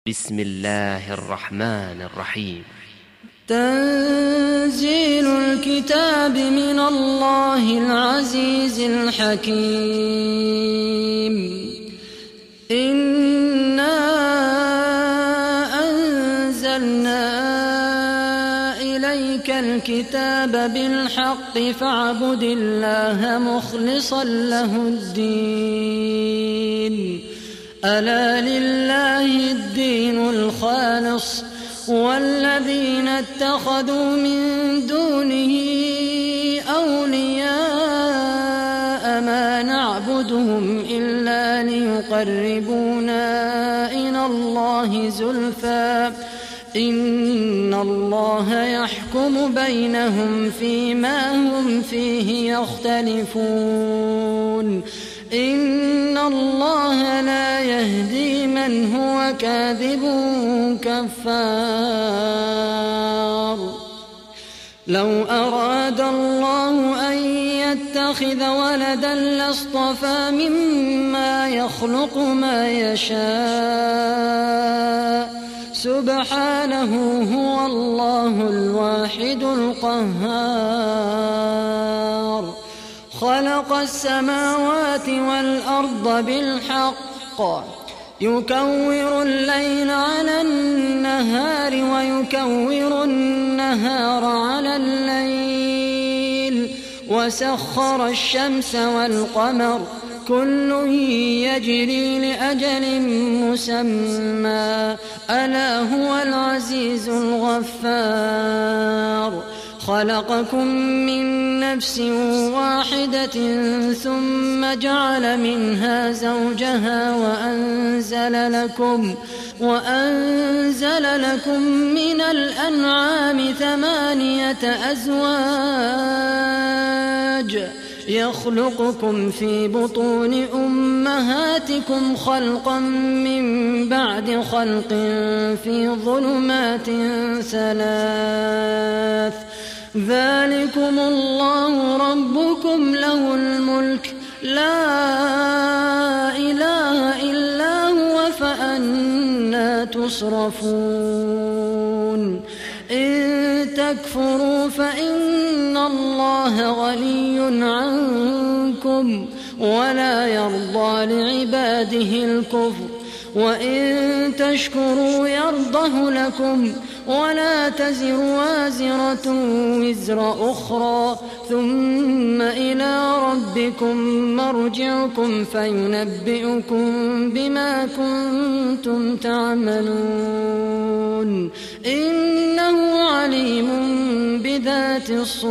بسم الله الرحمن الرحيم. تنزيل الكتاب من الله العزيز الحكيم. إنا أنزلنا إليك الكتاب بالحق فاعبد الله مخلصا له الدين. ألا لله الدين الخالص والذين اتخذوا من دونه أولياء ما نعبدهم إلا ليقربونا إلى الله زلفى إن الله يحكم بينهم فيما هم فيه يختلفون. إن الله لا يهدي من هو كاذب كفار. لو أراد الله أن يتخذ ولدا لاصطفى مما يخلق ما يشاء سبحانه هو الله الواحد القهار. خلق السماوات والأرض بالحق يكور الليل على النهار ويكور النهار على الليل وسخر الشمس والقمر كل يجري لأجل مسمى ألا هو العزيز الغفار. خلقكم من نفس واحدة ثم جعل منها زوجها وأنزل لكم من الأنعام 8 أزواج يخلقكم في بطون أمهاتكم خلقا من بعد خلق في ظلمات 3 ذلكم الله ربكم له الملك لا إله إلا هو فأنى تصرفون. إن تكفروا فإن الله غني عنكم ولا يرضى لعباده الكفر وإن تشكروا يرضه لكم ولا تزر وازرة وزر أخرى ثم إلى ربكم مرجعكم فينبئكم بما كنتم تعملون. إنه عليم بذات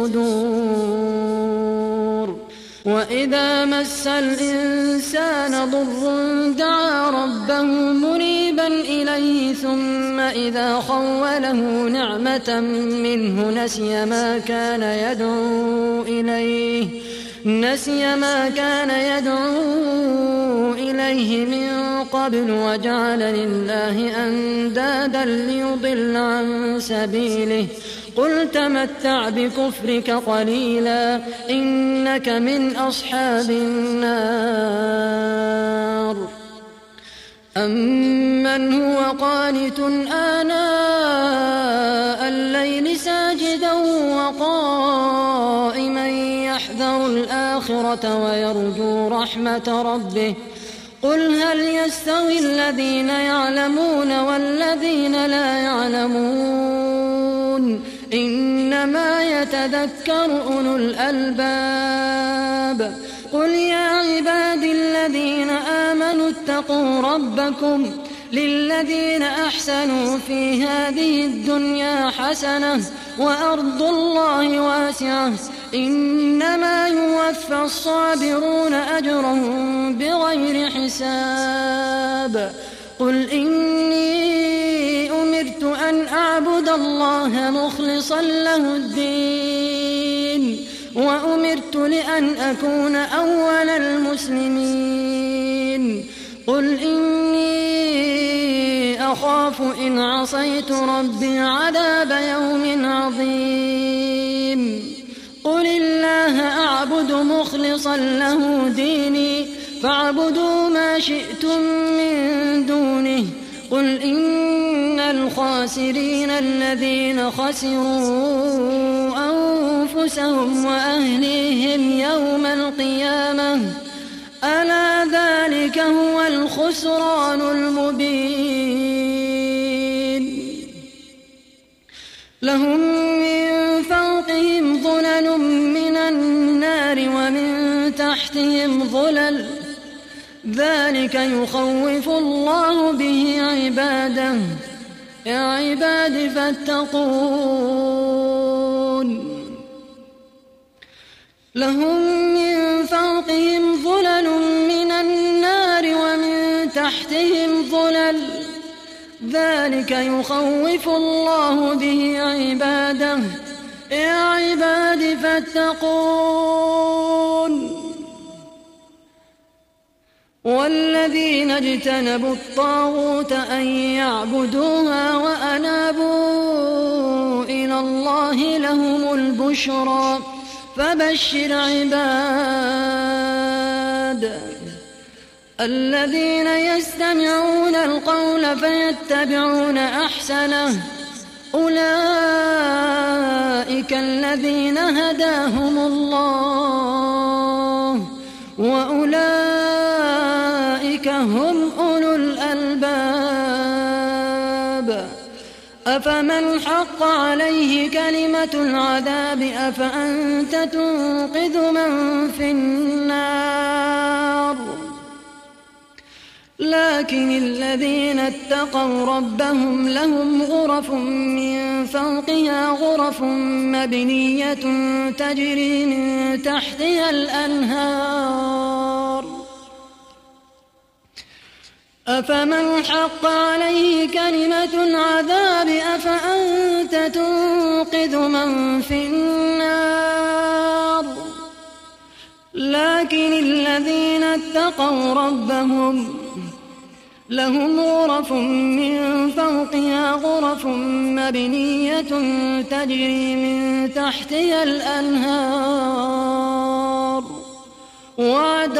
الصدور. وإذا مس الإنسان ضر دعا ربه منيبا إليه ثم إذا خوله نعمة منه نسي ما كان يدعو إليه من قبل وجعل لله أندادا ليضل عن سبيله. قل تمتع بكفرك قليلا إنك من أصحاب النار. أمن هو قانت آناء الليل ساجدا وقائما يحذر الآخرة ويرجو رحمة ربه قل هل يستوي الذين يعلمون والذين لا يعلمون إنما يتذكر أولو الألباب. قل يا عبادي الذين آمنوا اتقوا ربكم للذين أحسنوا في هذه الدنيا حسنة وأرض الله واسعة إنما يوفى الصابرون أجرهم بغير حساب. قل إني أمرت أن أعبد الله مخلصا له الدين وأمرت لأن أكون أول المسلمين. قل إني أخاف إن عصيت ربي عذاب يوم عظيم. قل الله أعبد مخلصا له ديني فاعبدوا ما شئتم من دونه قل إن الخاسرين الذين خسروا أنفسهم وأهليهم يوم القيامة ألا ذلك هو الخسران المبين لهم من فوقهم ظلل من النار ومن تحتهم ظلل ذلك يخوف الله به عباده يا عباد فاتقون لهم من فوقهم ظلل من النار ومن تحتهم ظلل ذلك يخوف الله به عباده يا عباد فاتقون والذين اجتنبوا الطاغوت أن يعبدوها وأنابوا إلى الله لهم البشرى فبشر عباد الذين يستمعون القول فيتبعون أحسنه أولئك الذين هداهم الله وأولئك هم أولو الألباب أفمن حق عليه كلمة العذاب أفأنت تنقذ من في النار لكن الذين اتقوا ربهم لهم غرف من فوقها غرف مبنية تجري من تحتها الأنهار أفمن حق عليه كلمة العذاب أفأنت تنقذ من في النار لكن الذين اتقوا ربهم لهم غرف من فوقها غرف مبنية تجري من تحتها الأنهار وعد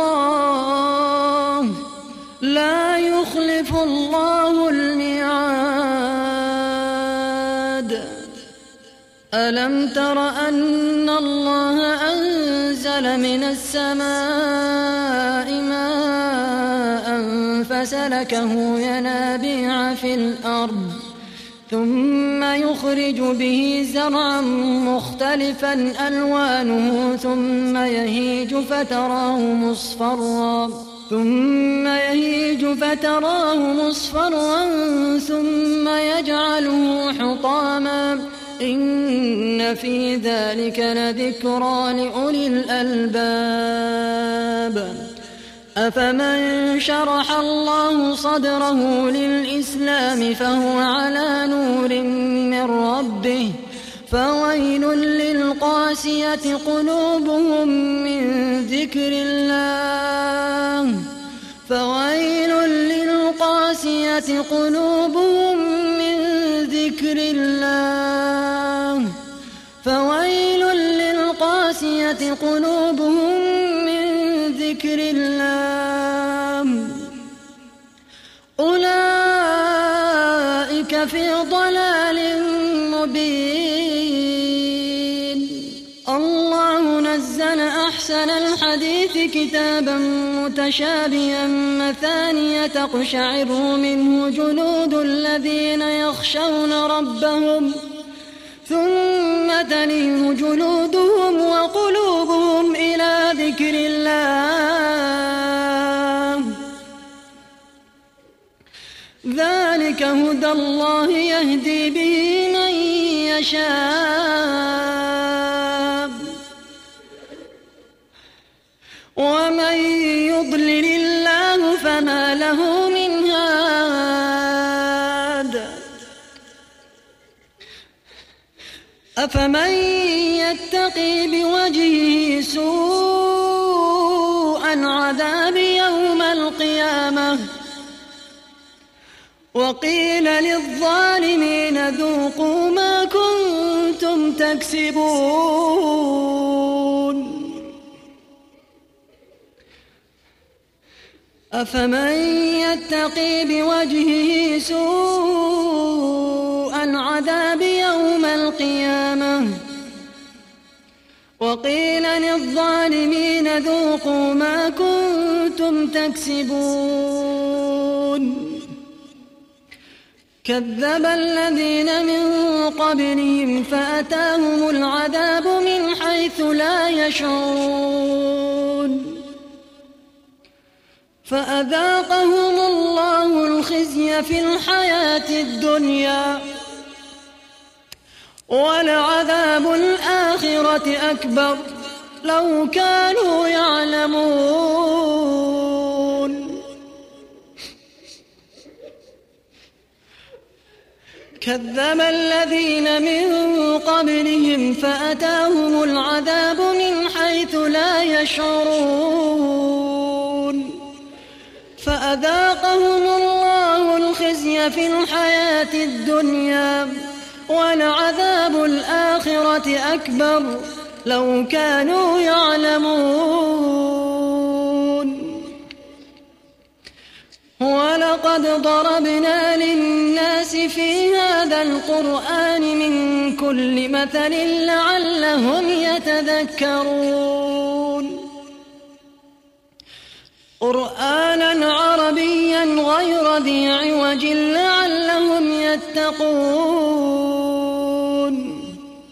الله لا يخلف الله الميعاد ألم تر أن الله أنزل من السماء ماء فسلكه ينابيع في الأرض ثم يخرج به زرعا مختلفا ألوانه ثم يهيج فتراه مصفرا ثم يجعله حطاما إن في ذلك لذكرى لأولي الألباب أفمن شرح الله صدره للإسلام فهو على نور من ربه فويل للقاسية قلوبهم من ذكر الله قلوبهم من ذكر الله أولئك في ضلال مبين الله نزل أحسن الحديث كتابا متشابها مثانية تقشعر منه جلود الذين يخشون ربهم ثم تلين جلودهم وقلوبهم إلى ذكر الله ذلك هدى الله يهدي به من يشاء ومن يضلل الله فما له من هاد أفمن يتقي بوجهه سوء العذاب يوم القيامة وقيل للظالمين ذوقوا ما كنتم تكسبون أفمن يتقي بوجهه سوء العذاب يوم القيامة وقيل للظالمين ذوقوا ما كنتم تكسبون كذب الذين من قبلهم فأتاهم العذاب من حيث لا يشعرون فأذاقهم الله الخزي في الحياة الدنيا ولعذاب الآخرة أكبر لو كانوا يعلمون كذب الذين من قبلهم فأتاهم العذاب من حيث لا يشعرون فأذاقهم الله الخزي في الحياة الدنيا ولعذاب الآخرة أكبر لو كانوا يعلمون ولقد ضربنا للناس في هذا القرآن من كل مثل لعلهم يتذكرون قرآنا عربيا غير ذي عوج لعلهم يتقون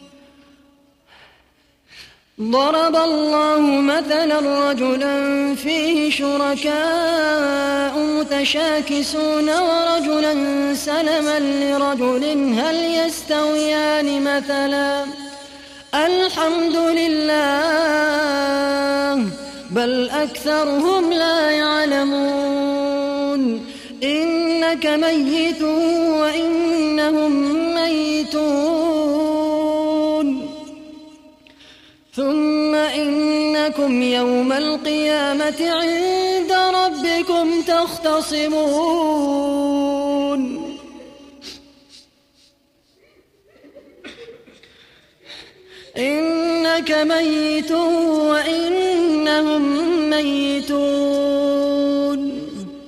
ضرب الله مثلا رجلا فيه شركاء متشاكسون ورجلا سلما لرجل هل يستويان مثلا الحمد لله بل أكثرهم لا يعلمون إنك ميت وإنهم ميتون ثم إنكم يوم القيامة عند ربكم تختصمون إنك ميت وإنهم ميتون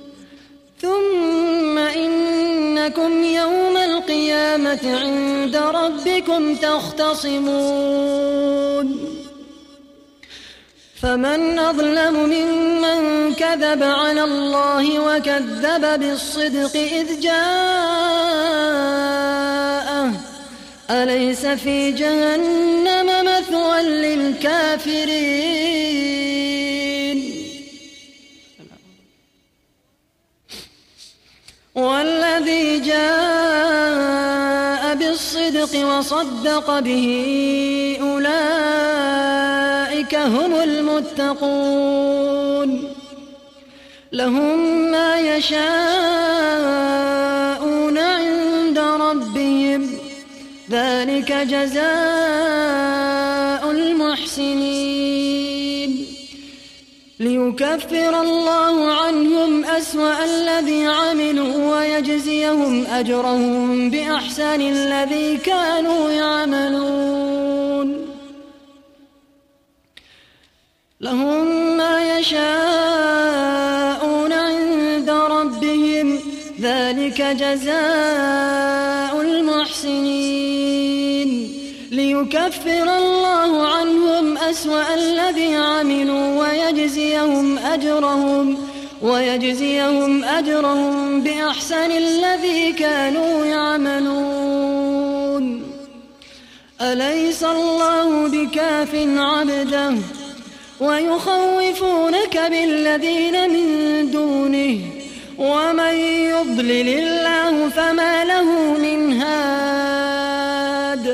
ثم إنكم يوم القيامة عند ربكم تختصمون فمن أظلم ممن كذب على الله وكذب بالصدق إذ جاءه أليس في جهنم مثوى للكافرين والذي جاء بالصدق وصدق به أولئك هم المتقون لهم ما يشاءون عند ربهم ذلك جزاء المحسنين ليكفر الله عنهم أسوأ الذي عملوا ويجزيهم أجرهم بأحسن الذي كانوا يعملون لهم ما يشاءون عند ربهم ذلك جزاء المحسنين ليكفر الله عنهم أسوأ الذي عملوا ويجزيهم أجرهم بأحسن الذي كانوا يعملون أليس الله بكاف عبده ويخوفونك بالذين من دونه ومن يضلل الله فما له من هاد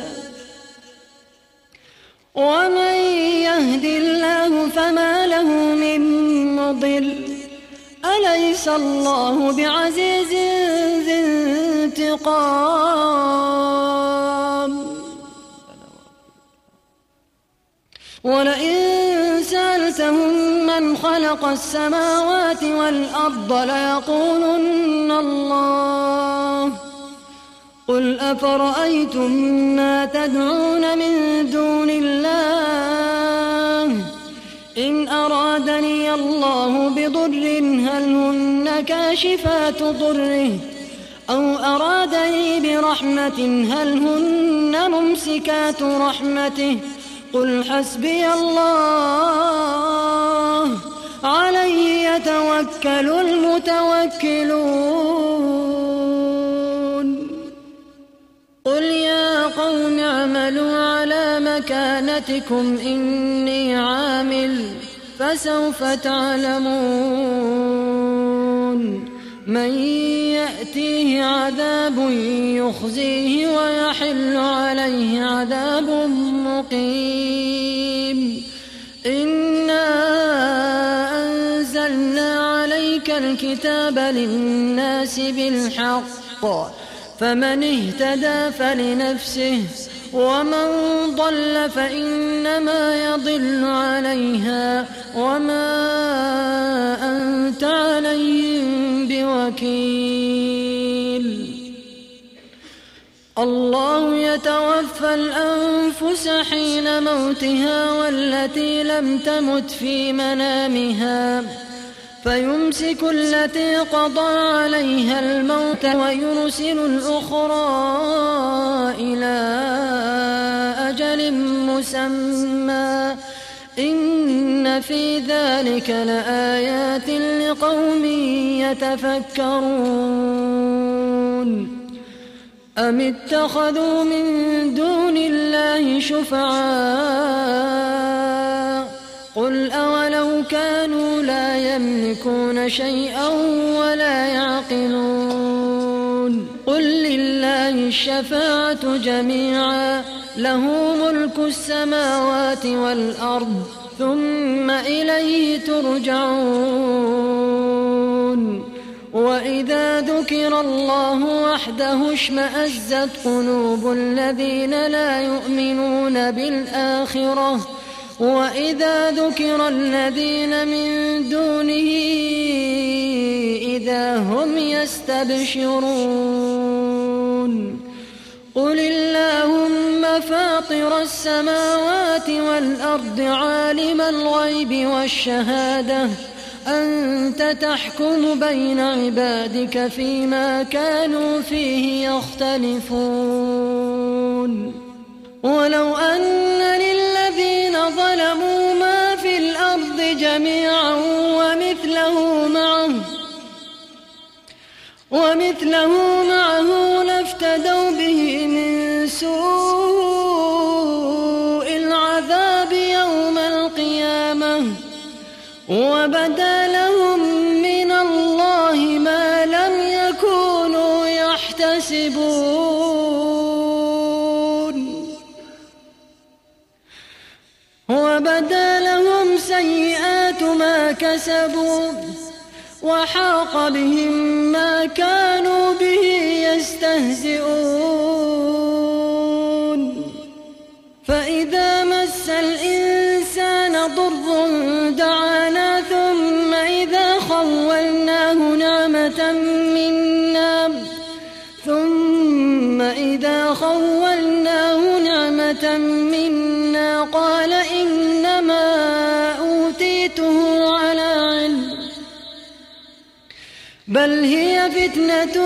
ومن يهد الله فما له من مضل أليس الله بعزيز ذي انتقام ولئن سألتهم من خلق السماوات والأرض ليقولن الله قل أفرأيتم ما تدعون من دون الله إن أرادني الله بضر ضر هل هن كاشفات ضره أو أرادني برحمة هل هن ممسكات رحمته قل حسبي الله عليه يتوكل المتوكلون قل يا قوم اعملوا على مكانتكم إني عامل فسوف تعلمون من يأتيه عذاب يخزيه ويحل عليه عذاب مقيم إنا أنزلنا عليك الكتاب للناس بالحق فمن اهتدى فلنفسه ومن ضل فإنما يضل عليها وما أنت عليهم بوكيل الله يتوفى الأنفس حين موتها والتي لم تمت في منامها فيمسك التي قضى عليها الموت ويرسل الأخرى إلى أجل مسمى إن في ذلك لآيات لقوم يتفكرون أم اتخذوا من دون الله شفعاء قل أولو كانوا لا يملكون شيئا ولا يعقلون قل لله الشفاعة جميعا له ملك السماوات والأرض ثم إليه ترجعون وإذا ذكر الله وحده اشمأزت قلوب الذين لا يؤمنون بالآخرة وإذا ذكر الذين من دونه إذا هم يستبشرون قل اللهم فاطر السماوات والأرض عالم الغيب والشهادة أنت تحكم بين عبادك فيما كانوا فيه يختلفون ولو أن للذين ظلموا ما في الأرض جميعا ومثله معه لافتدوا به من سوء العذاب يوم القيامة وبدا لهم من الله ما لم يكونوا يحتسبون وبدا لهم سيئات ما كسبوا وحاق بهم ما كانوا به يستهزئون فإذا مس الإنسان ضر دعانا ثم إذا خولناه نعمة منا قال إنما أوتيته على علم بل هي فتنة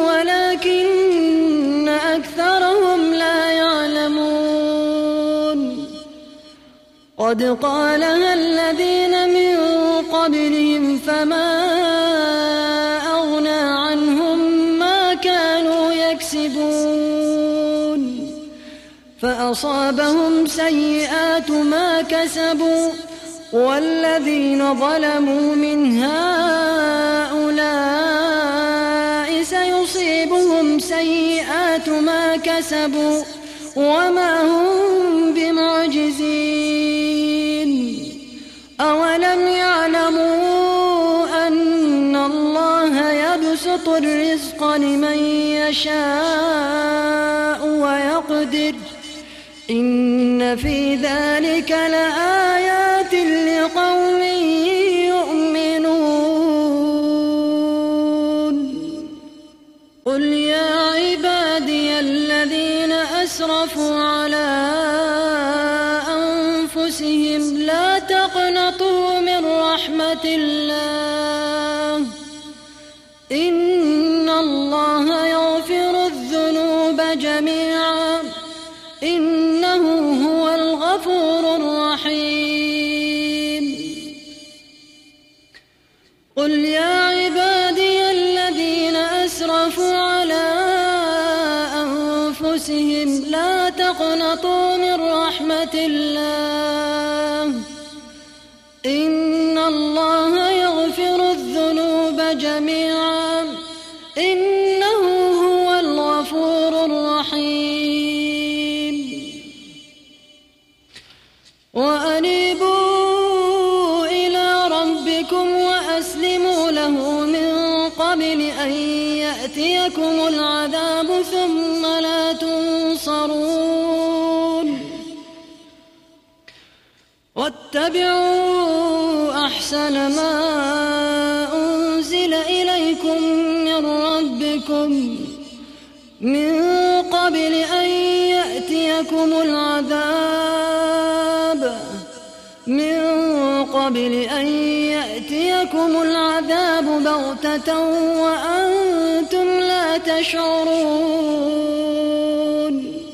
ولكن أكثرهم لا يعلمون قد قالها الذين من قبلهم فما أغنى عنهم ما كانوا يكسبون فأصابهم سيئات ما كسبوا والذين ظلموا من هؤلاء سيصيبهم سيئات ما كسبوا وما هم بمعجزين أولم يعلموا أن الله يبسط الرزق لمن يشاء ويقدر إن في ذلك لآيات لقوم يؤمنون قل يا عبادي الذين أسرفوا على أنفسهم لا تقنطوا من رحمة الله جميعا إنه هو الغفور الرحيم. قل يا عبادي الذين أسرفوا على أنفسهم لا تقنطوا من رحمة الله إن الله يغفر الذنوب جميعا إنه هو الغفور الرحيم. وأنيبوا إلى ربكم وأسلموا له من قبل أن يأتيكم العذاب ثم لا تنصرون. واتبعوا أحسن ما أنزل إليكم من ربكم من قبل أن يأتيكم العذاب بغتة وأنتم لا تشعرون.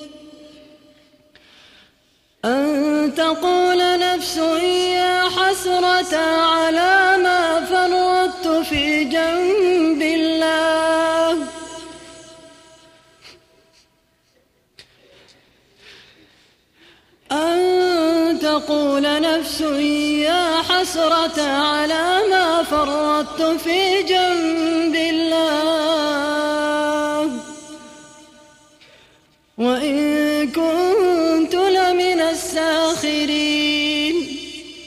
أن تقول نفس يا حسرة على ما فرطت في جنب الله أن تقول نفس يا حسرة على ما فرطت في جنب الله وإن كنت لمن الساخرين.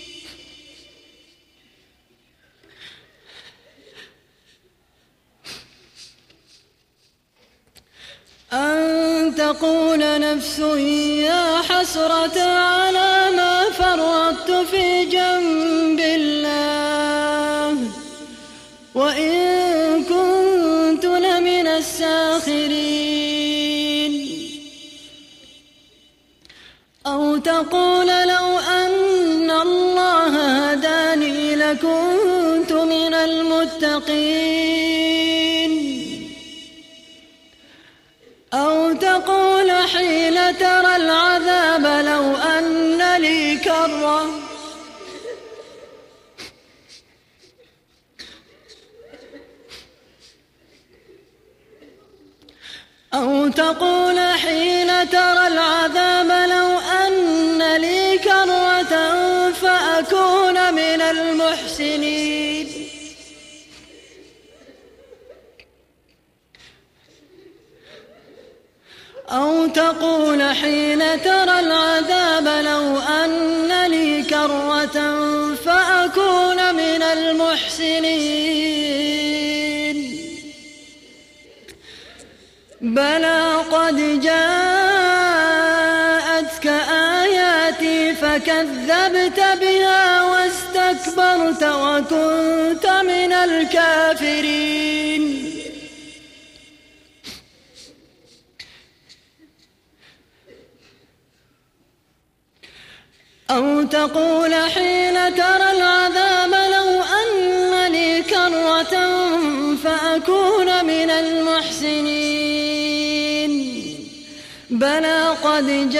أن تقول نفس يا حسرة على ما فرطت في جنب الله وإن كنت لمن الساخرين. أو تقول لو أن الله هداني لكنت من المتقين. أو تقول حين ترى العذاب لو أن لي كرة أو تقول حين ترى العذاب لو أن لي كرة فأكون من المحسنين. أو تقول حين ترى العذاب لو أن لي كرة فأكون من المحسنين. بلى قد جاءتك آياتي فكذبت بها واستكبرت وكنت من الكافرين. أو تقول حين ترى العذاب لو أن لي كرة فأكون من المحسنين. بلى قد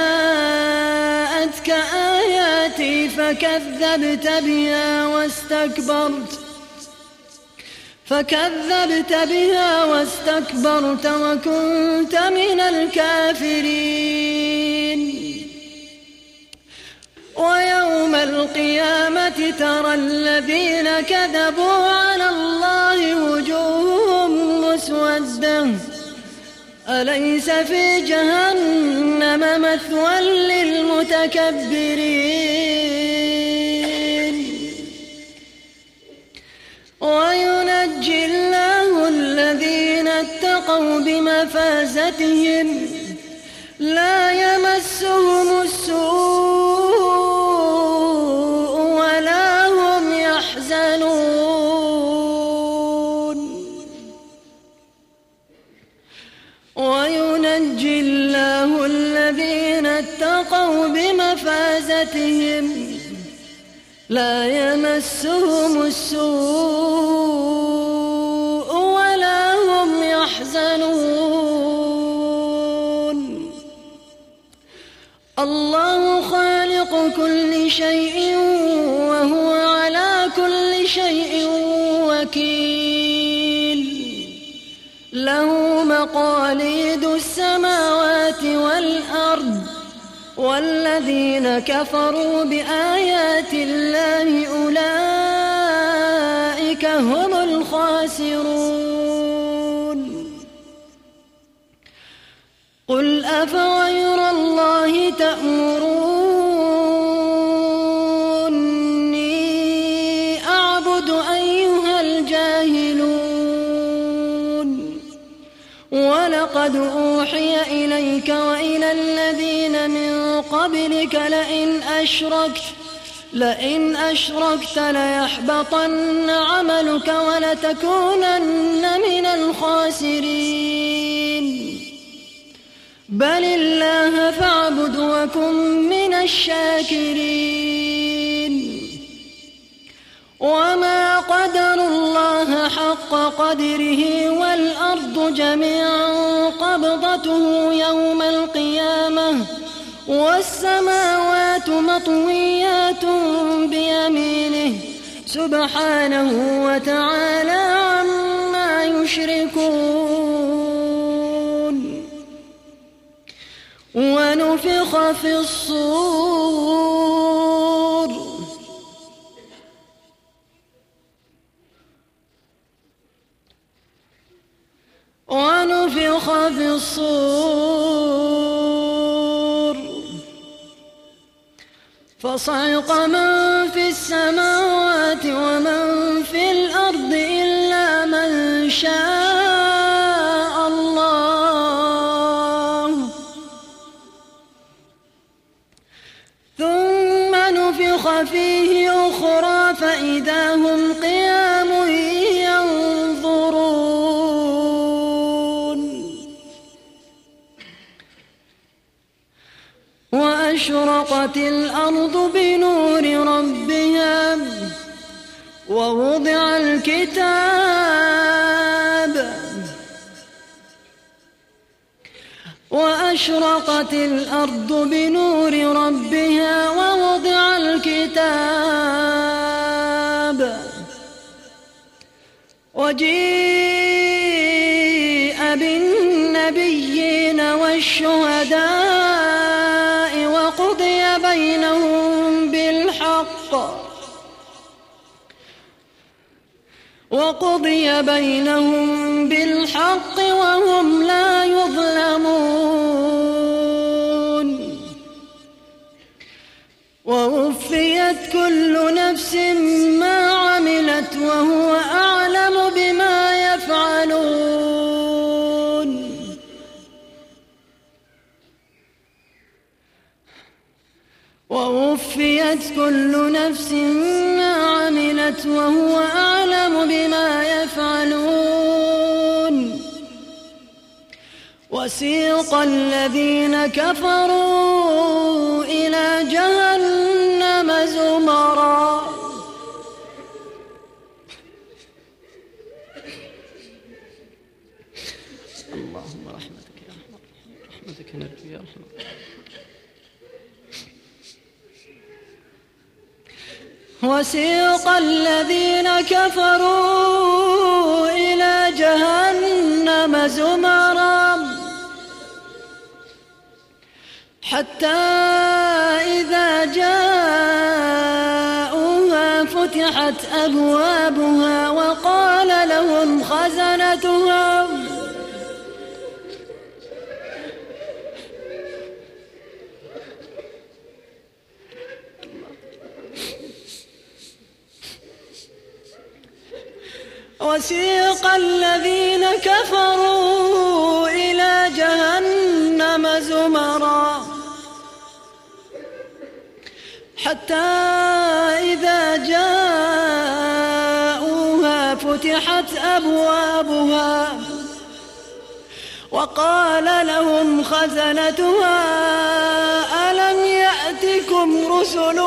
جاءتك آياتي فكذبت بها واستكبرت وكنت من الكافرين. ويوم القيامة ترى الذين كذبوا على الله وجوههم مسودة أليس في جهنم مثوى للمتكبرين. وينجي الله الذين اتقوا بمفازتهم لا يمسهم السوء ولا هم يحزنون. وينجي الله الذين اتقوا بمفازتهم لا يمسهم السوء ولا هم يحزنون. الله خالق كل شيء وهو على كل شيء وكيل له مقاليد السماوات والأرض والذين كفروا بآيات الله أولئك هم الخاسرون قل أفغير الله تأمروني أعبد أيها الجاهلون ولقد أوحي إليك وإلى الذين من قبلك لئن أشركت ليحبطن عملك ولتكونن من الخاسرين بل الله فاعبد وكن من الشاكرين وما قدروا الله حق قدره والأرض جميعا قبضته يوم القيامة والسماوات مطويات بيمينه سبحانه وتعالى عما يشركون ونفخ في الصور فصعق من في السماوات ومن في الأرض إلا من شاء الله ثم نفخ فيه أخرى فإذا هم قيام وأشرقت الأرض بنور ربها ووضع الكتاب وجيء بالنبيين والشهداء وقضي بينهم بالحق وهم لا يظلمون ووفيت كل نفس ما عملت وهو أعلم بما يفعلون ووفيت كل نفس ما عملت وهو أعلم بما يفعلون وسيق الذين كفروا إلى جهنم زمرا اللهم رحمتك يا رحمة رحمتك نرجو يا رحمة وسيق الذين كفروا إلى جهنم زمرا حتى إذا جاءوها فتحت أبوابها وقال لهم خزنتها وسيق الذين كفروا إلى جهنم زمرا حتى إذا جاءوها فتحت أبوابها وقال لهم خزنتها ألم يأتكم رسل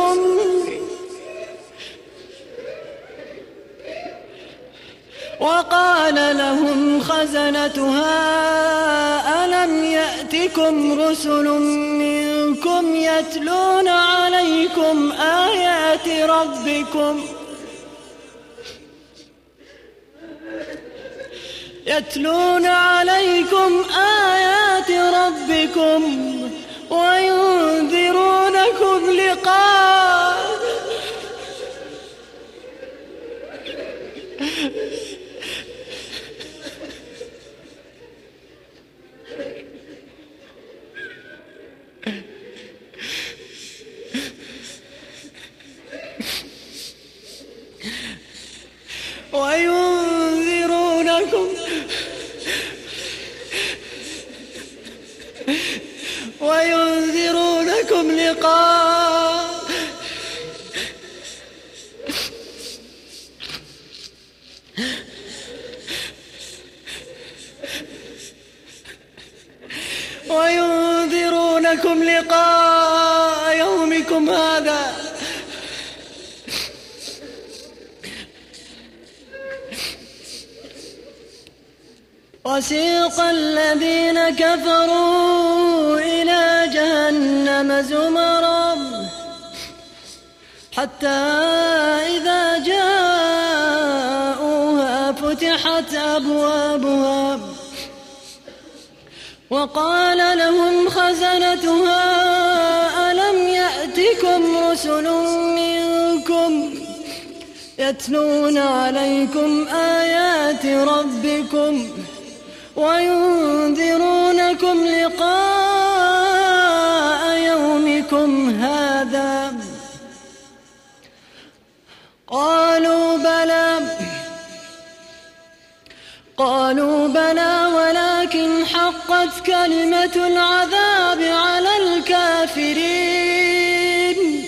وقال لهم خزنتها ألم يأتكم رسل منكم منكم يتلون عليكم آيات ربكم وينذرونكم لقاء وينذرونكم لقاء يومكم هذا وسيق الذين كفروا إلى جهنم زمرا حتى إذا جاءوها فتحت أبوابها وقال لهم خزنتها ألم يأتكم رسل منكم يتلون عليكم آيات ربكم وينذرونكم لقاء يومكم هذا قالوا بلى ولكن حقت كلمة العذاب على الكافرين.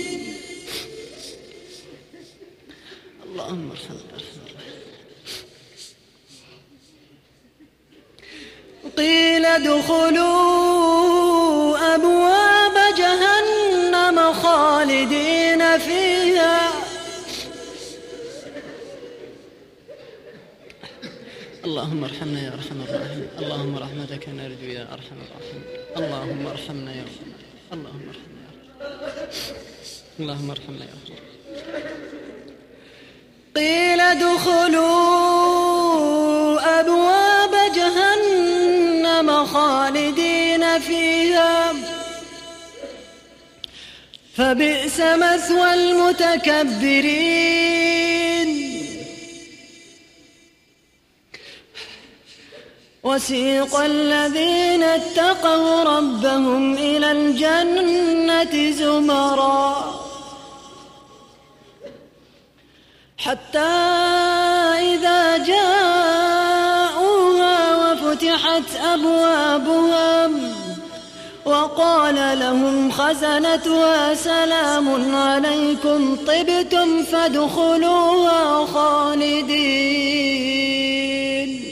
اللهم ارحمنا. قيل ادخلوا أبواب جهنم خالدين فيها اللهم ارحمنا يا أرحم الراحمين. اللهم رحمتك نرجو يا أرحم الراحمين. اللهم ارحمنا يا أرحم اللهم ارحمنا يا اللهم ارحمنا يا أرحم. قيل ادخلوا أبواب جهنم خالدين فيها فبئس مثوى المتكبرين. وسيق الذين اتقوا ربهم إلى الجنة زمرا حتى إذا جاءوها وفتحت أبوابها وقال لهم خزنتها سلام عليكم طبتم فادخلوها خالدين.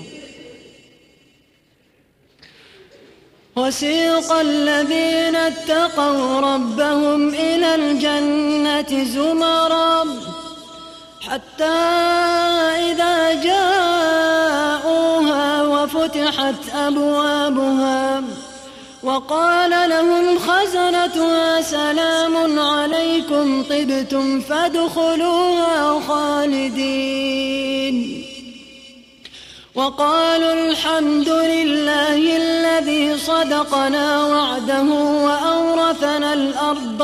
وسيق الذين اتقوا ربهم إلى الجنة زمرا حتى إذا جاءوها وفتحت أبوابها وقال لهم خزنتها سلام عليكم طبتم فادخلوها خالدين. وقالوا الحمد لله الذي صدقنا وعده وأورثنا الأرض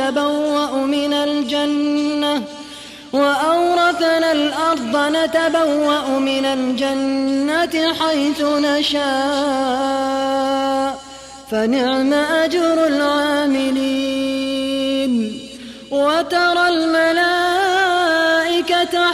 نتبوأ من الجنة حيث نشاء فنعم أجر العاملين. وترى الملائكة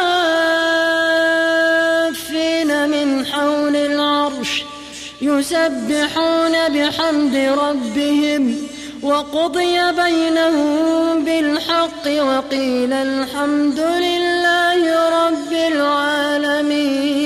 حافين من حول العرش يسبحون بحمد ربهم وقضي بينهم بالحق وقيل الحمد لله رب العالمين.